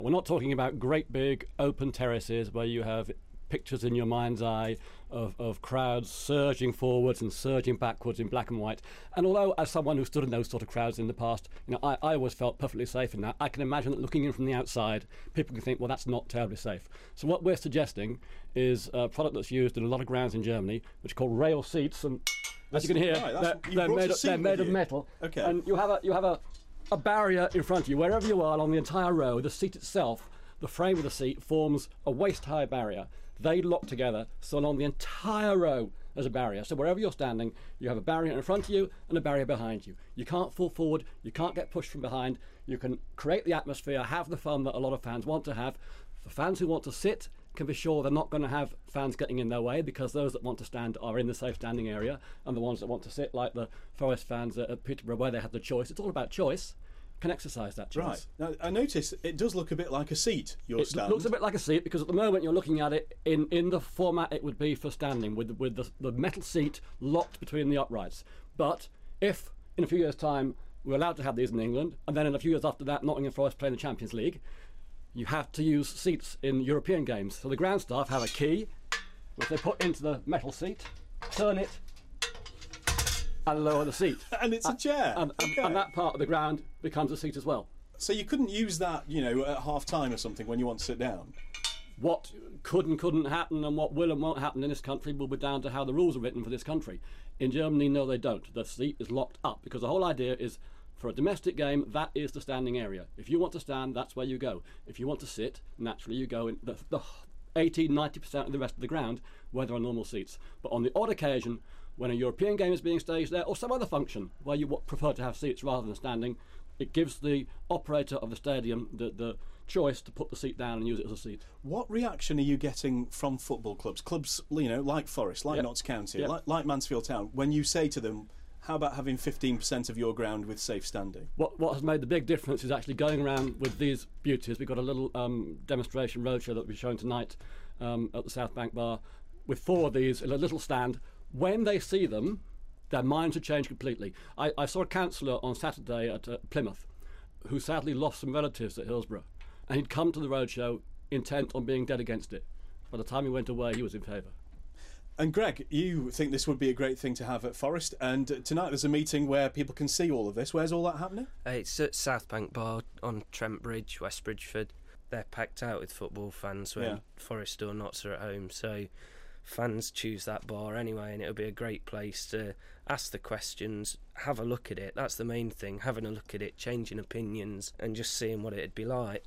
We're not talking about great big open terraces where you have pictures in your mind's eye of crowds surging forwards and surging backwards in black and white. And although, as someone who stood in those sort of crowds in the past, I always felt perfectly safe in that. I can imagine that looking in from the outside, people can think, well, that's not terribly safe. So what we're suggesting is a product that's used in a lot of grounds in Germany, which is called rail seats. And as you can hear, they're made of metal. Okay. And you have a barrier in front of you wherever you are along the entire row. The seat itself, the frame of the seat, forms a waist-high barrier. They lock together, so along the entire row there's a barrier. So wherever you're standing, you have a barrier in front of you and a barrier behind you. You can't fall forward, you can't get pushed from behind. You can create the atmosphere, have the fun that a lot of fans want to have. For fans who want to sit, can be sure they're not going to have fans getting in their way, because those that want to stand are in the safe standing area, and the ones that want to sit, like the Forest fans at Peterborough, where they have the choice, it's all about choice, can exercise that choice. Right. Now, I notice it does look a bit like a seat, your stand. It looks a bit like a seat, because at the moment you're looking at it in the format it would be for standing, with the metal seat locked between the uprights. But if, in a few years' time, we're allowed to have these in England, and then in a few years after that, Nottingham Forest play in the Champions League, you have to use seats in European games. So the ground staff have a key, which they put into the metal seat, turn it, and lower the seat. And it's a chair. And that part of the ground becomes a seat as well. So you couldn't use that, at half-time or something when you want to sit down? What could and couldn't happen, and what will and won't happen in this country, will be down to how the rules are written for this country. In Germany, no, they don't. The seat is locked up, because the whole idea is, for a domestic game, that is the standing area. If you want to stand, that's where you go. If you want to sit, naturally you go in the 80-90% of the rest of the ground where there are normal seats. But on the odd occasion, when a European game is being staged there, or some other function where you prefer to have seats rather than standing, it gives the operator of the stadium the choice to put the seat down and use it as a seat. What reaction are you getting from football clubs? Clubs, like Forest, like Notts County, like Mansfield Town, when you say to them, how about having 15% of your ground with safe standing? What has made the big difference is actually going around with these beauties. We've got a little demonstration roadshow that will be shown tonight at the South Bank Bar with 4 of these in a little stand. When they see them, their minds have changed completely. I saw a councillor on Saturday at Plymouth who sadly lost some relatives at Hillsborough, and he'd come to the roadshow intent on being dead against it. By the time he went away, he was in favour. And Greg, you think this would be a great thing to have at Forest, and tonight there's a meeting where people can see all of this. Where's all that happening? It's at South Bank Bar on Trent Bridge, West Bridgeford. They're packed out with football fans when Forest or Notts are at home, so fans choose that bar anyway, and it'll be a great place to ask the questions, have a look at it. That's the main thing, having a look at it, changing opinions and just seeing what it'd be like.